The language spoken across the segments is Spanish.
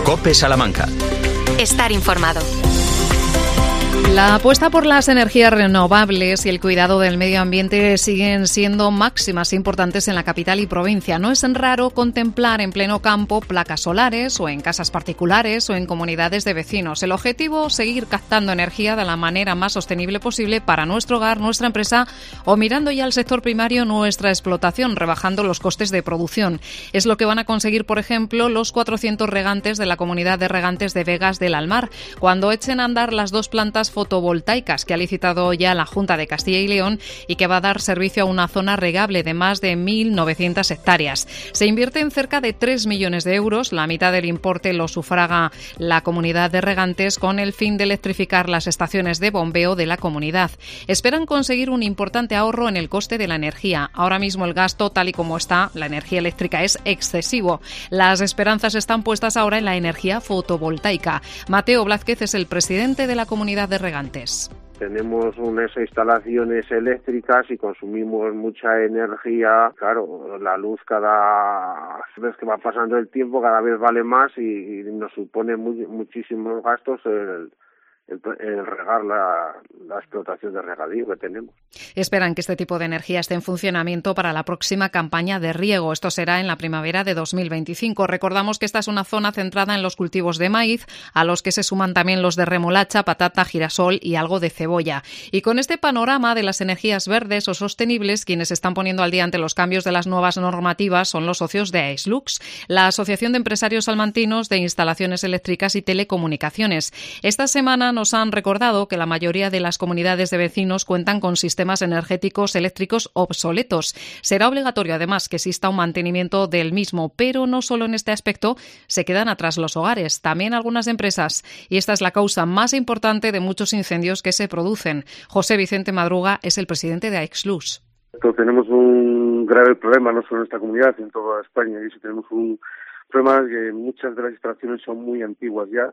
COPE Salamanca. Estar informado. La apuesta por las energías renovables y el cuidado del medio ambiente siguen siendo máximas importantes en la capital y provincia. No es raro contemplar en pleno campo placas solares o en casas particulares o en comunidades de vecinos. El objetivo, seguir captando energía de la manera más sostenible posible para nuestro hogar, nuestra empresa o mirando ya al sector primario nuestra explotación, rebajando los costes de producción. Es lo que van a conseguir, por ejemplo, los 400 regantes de la comunidad de regantes de Vegas del Almar, cuando echen a andar las 2 plantas fotovoltaicas que ha licitado ya la Junta de Castilla y León y que va a dar servicio a una zona regable de más de 1.900 hectáreas. Se invierten cerca de 3 millones de euros, la mitad del importe lo sufraga la comunidad de regantes con el fin de electrificar las estaciones de bombeo de la comunidad. Esperan conseguir un importante ahorro en el coste de la energía. Ahora mismo el gasto, tal y como está, la energía eléctrica es excesivo. Las esperanzas están puestas ahora en la energía fotovoltaica. Mateo Blázquez es el presidente de la comunidad de regantes. Tenemos unas instalaciones eléctricas y consumimos mucha energía. Claro, la luz cada vez que va pasando el tiempo cada vez vale más y nos supone muchísimos gastos el regar la explotación de regadío que tenemos. Esperan que este tipo de energía esté en funcionamiento para la próxima campaña de riego. Esto será en la primavera de 2025. Recordamos que esta es una zona centrada en los cultivos de maíz, a los que se suman también los de remolacha, patata, girasol y algo de cebolla. Y con este panorama de las energías verdes o sostenibles, quienes están poniendo al día ante los cambios de las nuevas normativas son los socios de Aeslux, la Asociación de Empresarios Salmantinos de Instalaciones Eléctricas y Telecomunicaciones. Esta semana nos han recordado que la mayoría de las comunidades de vecinos cuentan con sistemas energéticos eléctricos obsoletos. Será obligatorio, además, que exista un mantenimiento del mismo, pero no solo en este aspecto se quedan atrás los hogares, también algunas empresas. Y esta es la causa más importante de muchos incendios que se producen. José Vicente Madruga es el presidente de Aeslux. Tenemos un grave problema, no solo en esta comunidad, en toda España, y tenemos un problema que muchas de las instalaciones son muy antiguas ya,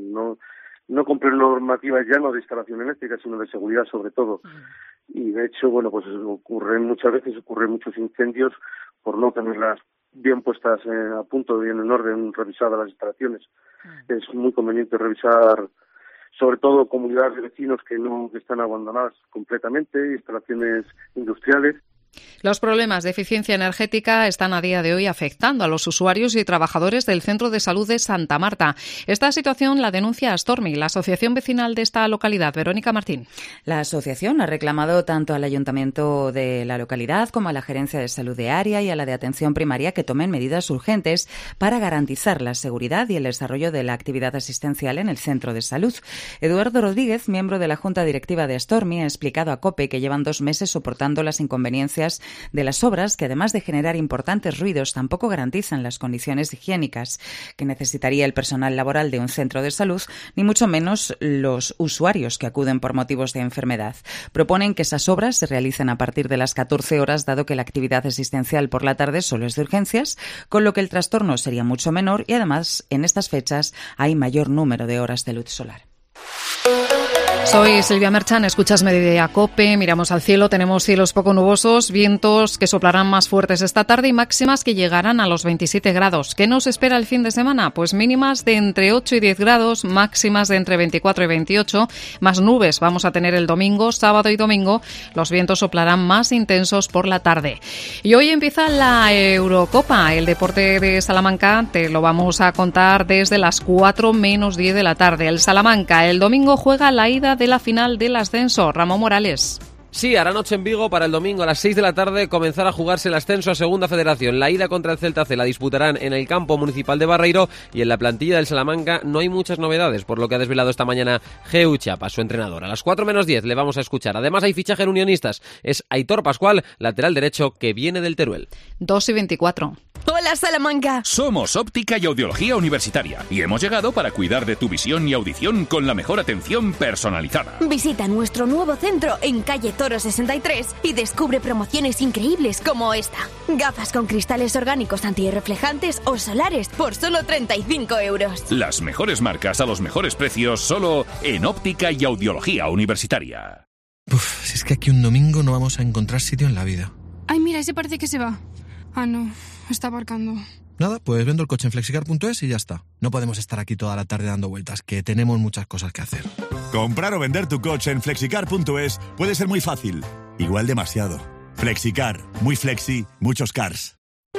no cumplen normativas ya no de instalación eléctrica, sino de seguridad sobre todo. Y de hecho, pues muchas veces ocurren muchos incendios por no tenerlas bien puestas a punto, bien en orden, revisadas las instalaciones. Es muy conveniente revisar sobre todo comunidades de vecinos que están abandonadas completamente, instalaciones industriales. Los problemas de eficiencia energética están a día de hoy afectando a los usuarios y trabajadores del Centro de Salud de Santa Marta. Esta situación la denuncia Astormi, la asociación vecinal de esta localidad. Verónica Martín. La asociación ha reclamado tanto al ayuntamiento de la localidad como a la gerencia de salud de área y a la de atención primaria que tomen medidas urgentes para garantizar la seguridad y el desarrollo de la actividad asistencial en el centro de salud. Eduardo Rodríguez, miembro de la Junta Directiva de Astormi, ha explicado a COPE que llevan 2 meses soportando las inconveniencias de las obras que, además de generar importantes ruidos, tampoco garantizan las condiciones higiénicas que necesitaría el personal laboral de un centro de salud, ni mucho menos los usuarios que acuden por motivos de enfermedad. Proponen que esas obras se realicen a partir de las 14 horas, dado que la actividad asistencial por la tarde solo es de urgencias, con lo que el trastorno sería mucho menor y, además, en estas fechas hay mayor número de horas de luz solar. Soy Silvia Merchan, escuchas Mediodía COPE, miramos al cielo, tenemos cielos poco nubosos, vientos que soplarán más fuertes esta tarde y máximas que llegarán a los 27 grados. ¿Qué nos espera el fin de semana? Pues mínimas de entre 8 y 10 grados, máximas de entre 24 y 28, más nubes vamos a tener el domingo, sábado y domingo, los vientos soplarán más intensos por la tarde. Y hoy empieza la Eurocopa, el deporte de Salamanca, te lo vamos a contar desde las 4 menos 10 de la tarde. El Salamanca el domingo juega la ida de la final del ascenso. Ramón Morales. Sí, hará noche en Vigo para el domingo a las 6 de la tarde comenzar a jugarse el ascenso a Segunda Federación. La ida contra el Celta C la disputarán en el campo municipal de Barreiro y en la plantilla del Salamanca no hay muchas novedades, por lo que ha desvelado esta mañana Geu Chapa, su entrenador. A las 4 menos 10 le vamos a escuchar. Además hay fichaje en Unionistas. Es Aitor Pascual, lateral derecho que viene del Teruel. 2 y 24. Hola Salamanca. Somos Óptica y Audiología Universitaria y hemos llegado para cuidar de tu visión y audición con la mejor atención personalizada. Visita nuestro nuevo centro en calle Toro 63 y descubre promociones increíbles como esta. Gafas con cristales orgánicos antirreflejantes o solares por solo 35 euros. Las mejores marcas a los mejores precios solo en Óptica y Audiología Universitaria. Si es que aquí un domingo no vamos a encontrar sitio en la vida. Ay, mira, ese parece que se va. Ah, no, está aparcando. Nada, pues vendo el coche en flexicar.es y ya está. No podemos estar aquí toda la tarde dando vueltas, que tenemos muchas cosas que hacer. Comprar o vender tu coche en flexicar.es puede ser muy fácil, igual demasiado. Flexicar, muy flexi, muchos cars.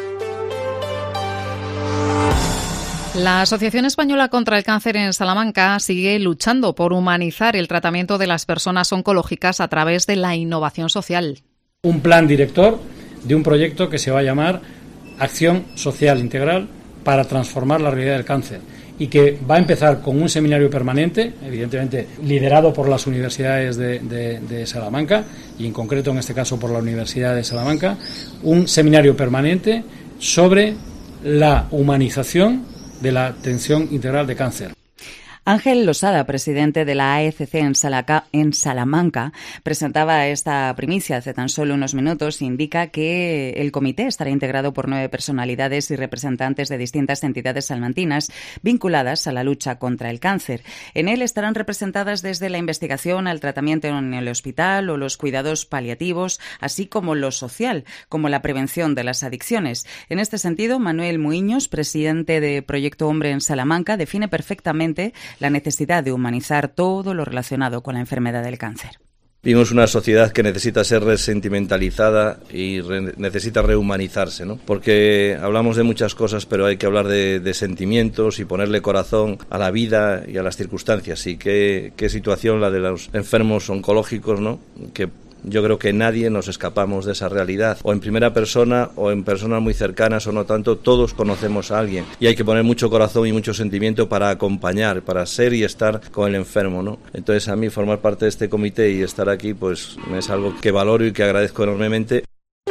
La Asociación Española contra el Cáncer en Salamanca sigue luchando por humanizar el tratamiento de las personas oncológicas a través de la innovación social. Un plan director de un proyecto que se va a llamar Acción Social Integral para transformar la realidad del cáncer y que va a empezar con un seminario permanente, evidentemente liderado por las universidades de Salamanca y en concreto en este caso por la Universidad de Salamanca, un seminario permanente sobre la humanización de la atención integral de cáncer. Ángel Losada, presidente de la AECC en Salamanca, presentaba esta primicia hace tan solo unos minutos e indica que el comité estará integrado por 9 personalidades y representantes de distintas entidades salmantinas vinculadas a la lucha contra el cáncer. En él estarán representadas desde la investigación al tratamiento en el hospital o los cuidados paliativos, así como lo social, como la prevención de las adicciones. En este sentido, Manuel Muiños, presidente de Proyecto Hombre en Salamanca, define perfectamente la necesidad de humanizar todo lo relacionado con la enfermedad del cáncer. Vivimos una sociedad que necesita ser resentimentalizada y necesita rehumanizarse, ¿no? Porque hablamos de muchas cosas, pero hay que hablar de sentimientos y ponerle corazón a la vida y a las circunstancias. Y qué situación la de los enfermos oncológicos, ¿no? Que yo creo que nadie nos escapamos de esa realidad, o en primera persona o en personas muy cercanas o no tanto, todos conocemos a alguien y hay que poner mucho corazón y mucho sentimiento para acompañar, para ser y estar con el enfermo, ¿no? Entonces a mí formar parte de este comité y estar aquí pues es algo que valoro y que agradezco enormemente.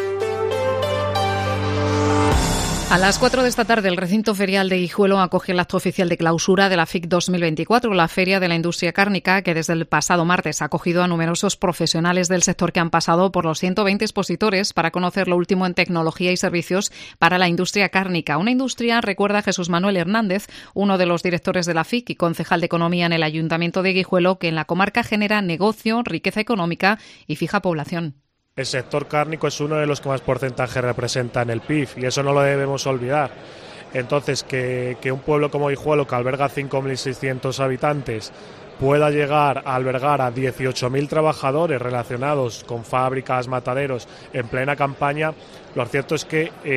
A las 4 de esta tarde, el recinto ferial de Guijuelo acoge el acto oficial de clausura de la FIC 2024, la Feria de la Industria Cárnica, que desde el pasado martes ha acogido a numerosos profesionales del sector que han pasado por los 120 expositores para conocer lo último en tecnología y servicios para la industria cárnica. Una industria, recuerda Jesús Manuel Hernández, uno de los directores de la FIC y concejal de Economía en el Ayuntamiento de Guijuelo, que en la comarca genera negocio, riqueza económica y fija población. El sector cárnico es uno de los que más porcentaje representa en el PIB y eso no lo debemos olvidar. Entonces, que un pueblo como Guijuelo, que alberga 5.600 habitantes, pueda llegar a albergar a 18.000 trabajadores relacionados con fábricas, mataderos, en plena campaña, lo cierto es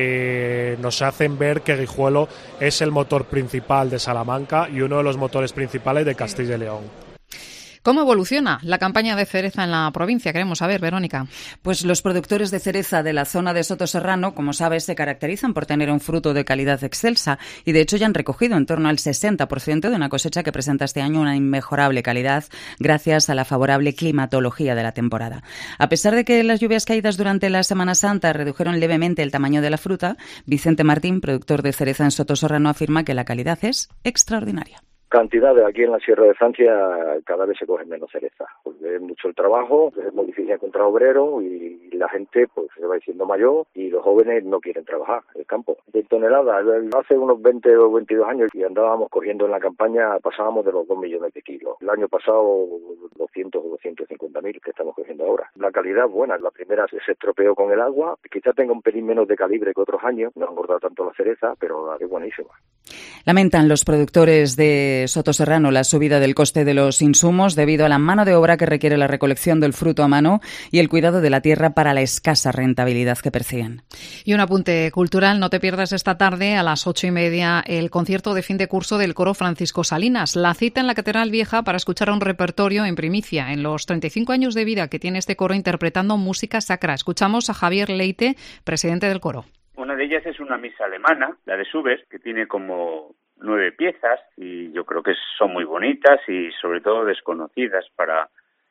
que nos hacen ver que Guijuelo es el motor principal de Salamanca y uno de los motores principales de Castilla y León. ¿Cómo evoluciona la campaña de cereza en la provincia? Queremos saber, Verónica. Pues los productores de cereza de la zona de Soto Serrano, como sabes, se caracterizan por tener un fruto de calidad excelsa y de hecho ya han recogido en torno al 60% de una cosecha que presenta este año una inmejorable calidad gracias a la favorable climatología de la temporada. A pesar de que las lluvias caídas durante la Semana Santa redujeron levemente el tamaño de la fruta, Vicente Martín, productor de cereza en Soto Serrano, afirma que la calidad es extraordinaria. Cantidades aquí en la Sierra de Francia cada vez se cogen menos cereza, porque es mucho el trabajo, es muy difícil encontrar obreros y la gente pues se va diciendo mayor y los jóvenes no quieren trabajar en el campo. De toneladas, hace unos 20 o 22 años y andábamos cogiendo en la campaña, pasábamos de los 2 millones de kilos. El año pasado 200 o 250.000 que estamos cogiendo ahora. La calidad buena, la primera se estropeó con el agua, quizá tenga un pelín menos de calibre que otros años, no ha engordado tanto la cereza, pero es buenísima. Lamentan los productores de Soto Serrano la subida del coste de los insumos debido a la mano de obra que requiere la recolección del fruto a mano y el cuidado de la tierra para la escasa rentabilidad que persiguen. Y un apunte cultural, no te pierdas esta tarde a las 8:30 el concierto de fin de curso del coro Francisco Salinas. La cita en la Catedral Vieja para escuchar un repertorio en primicia en los 35 años de vida que tiene este coro interpretando música sacra. Escuchamos a Javier Leite, presidente del coro. Una de ellas es una misa alemana, la de Schubert, que tiene como 9 piezas y yo creo que son muy bonitas y sobre todo desconocidas para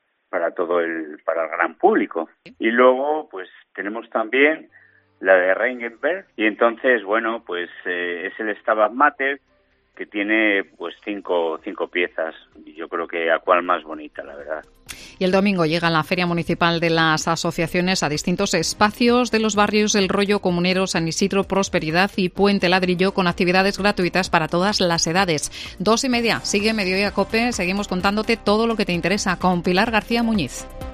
el gran público. Y luego pues tenemos también la de Reichenberg y entonces bueno pues es el Stabat Mater que tiene pues cinco piezas y yo creo que a cuál más bonita, la verdad. Y el domingo llega la Feria Municipal de las Asociaciones a distintos espacios de los barrios El Rollo, Comunero, San Isidro, Prosperidad y Puente Ladrillo con actividades gratuitas para todas las edades. 2:30, sigue Mediodía Cope, seguimos contándote todo lo que te interesa con Pilar García Muñiz.